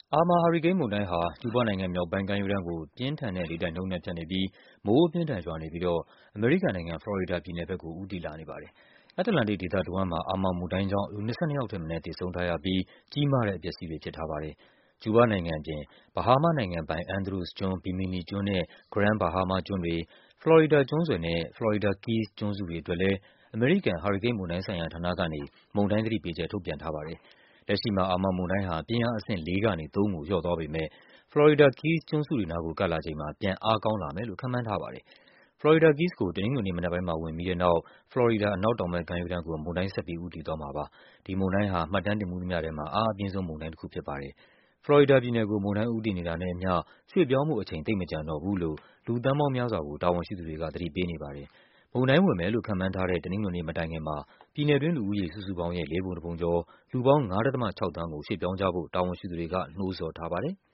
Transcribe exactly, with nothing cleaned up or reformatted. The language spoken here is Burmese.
အာမာ ဟာရီကိန်းမုန်တိုင်းဟာ ကျူးဘားနိုင်ငံမြောက်ပိုင်း ကမ်းရိုးတန်းကို ပြင်းထန်တဲ့လေတိုက်နှုန်းနဲ့ ဖြတ်နေပြီး မိုးအပြင်းအထန်ရွာနေပြီးတော့ အမေရိကန်နိုင်ငံ၊ ဖလော်ရီဒါပြည်နယ်ဘက်ကို ဦးတည်လာနေပါတယ်။ အတ္တလန္တိတ်ဒေသတဝန်းမှာ အာမာမုန်တိုင်းကြောင့် လူ ၂၂ ယောက်ထက်မနည်း သေဆုံးထားရပြီး ကြီးမားတဲ့ အပျက်အစီးတွေ ဖြစ်ထားပါတယ်။ ကျူးဘားနိုင်ငံအပြင် ဘဟားမားနိုင်ငံပိုင် Andros ကျွန်း၊ Bimini ကျွန်းနဲ့ Grand Bahama ကျွန်းတွေ၊ ဖလော်ရီဒါကျွန်းဆွယ်နဲ့ Florida Keys ကျွန်းစုတွေအတွက်လည်း အမေရိကန် ဟာရီကိန်းမုန်တိုင်းဆိုင်ရာဌာနကနေ မုန်တိုင်းသတိပေးချက် ထုတ်ပြန်ထားပါတယ်။ လက်ရှိမှာ အာမာမုန်တိုင်းဟာ ပြင်းအားအဆင့် လေးကနေ သုံးကို လျော့သွားပေမယ့် Florida Keys ကျွန်းစုတွေနားကို ကပ်လာချိန်မှာ ပြန်အားကောင်းလာမယ်လို့ ခန့်မှန်းထားပါတယ်။ Florida Keys ကို တနင်္ဂနွေနေ့မနက်ပိုင်းမှာ ဝင်ပြီးတဲ့နောက် ဖလော်ရီဒါ အနောက်တောင်ဘက်ကမ်းရိုးတန်းကို မုန်တိုင်း ဆက်ပြီး ဦးတည်သွားမှာပါ။ ဒီမုန်တိုင်းဟာ မှတ်တမ်းတင်ဖူးသမျှထဲမှာ အားအပြင်းဆုံးမုန်တိုင်းတခုဖြစ်ပါတယ်။ ဖလော်ရီဒါပြည်နယ်ကို မုန်တိုင်းဦးတည်နေတာနဲ့အမျှ ရွှေ့ပြောင်းဖို့ အချိန် သိပ်မကျန်တော့ဘူးလို့ လူသန်းပေါင်းများစွာကို တာဝန်ရှိသူတွေက သတိပေးနေပါတယ်။ မုန်တိုင်းဝင်မယ်လို့ ခန့်မှန်းထားတဲ့ တနင်္ဂနွေနေ့မတိုင်ခင်မှာ ပြည်နယ်တွင်း လူဦးရေစုစုပေါင်းရဲ့ လေးပုံတပုံကျော် လူပေါင်း ၅.၆ သန်းကို ရွှေ့ပြောင်းကြဖို့ တာဝန်ရှိသူတွေက နှိုးဆော်ထားပါတယ်။